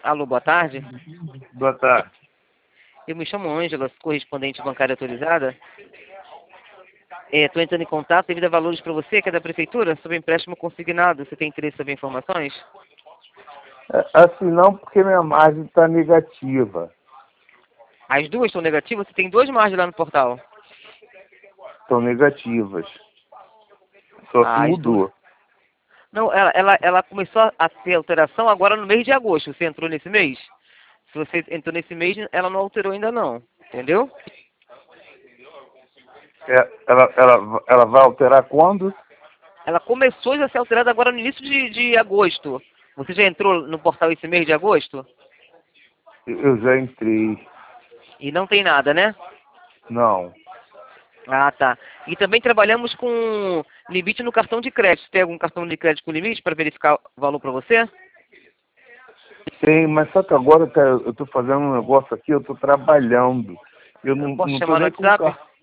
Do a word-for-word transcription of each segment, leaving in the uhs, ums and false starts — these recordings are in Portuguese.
Alô, boa tarde. Boa tarde. Eu me chamo Ângela, correspondente bancária autorizada. Estou entrando em contato devido a valores para você, que é da prefeitura, sobre empréstimo consignado. Você tem interesse sobre informações? É, assim não, porque minha margem está negativa. As duas estão negativas? Você tem duas margens lá no portal. Estão negativas. Só que Ah, as mudou. duas. Não, ela, ela, ela começou a ter alteração agora no mês de agosto. Você entrou nesse mês? Se você entrou nesse mês, ela não alterou ainda não. Entendeu? É, ela, ela, ela vai alterar quando? Ela começou a ser alterada agora no início de, de agosto. Você já entrou no portal esse mês de agosto? Eu já entrei. E não tem nada, né? Não. Ah, tá. E também trabalhamos com limite no cartão de crédito. Tem algum cartão de crédito com limite para verificar o valor para você? Tem, mas só que agora cara, eu estou fazendo um negócio aqui, eu estou trabalhando. Eu Eu não posso não chamar estou no nem com WhatsApp? carro.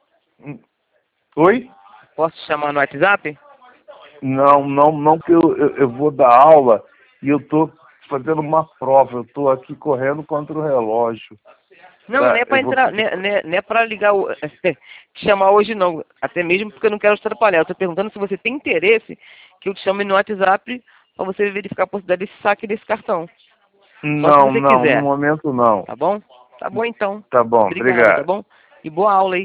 Oi? Posso te chamar no WhatsApp? Não, não, não, que eu, eu, eu vou dar aula e eu estou fazendo uma prova. Eu estou aqui correndo contra o relógio. Não, não Tá? é para Eu vou entrar, não pedir. é, não é, não é para ligar, o, te chamar hoje não. Até mesmo porque eu não quero te atrapalhar. Eu estou perguntando se você tem interesse que eu te chame no WhatsApp para você verificar a possibilidade desse saque desse cartão. Só se Não, você não, no quiser. momento não. Tá bom? Tá bom então. Tá bom, Obrigado, tá obrigado. bom? E boa aula aí.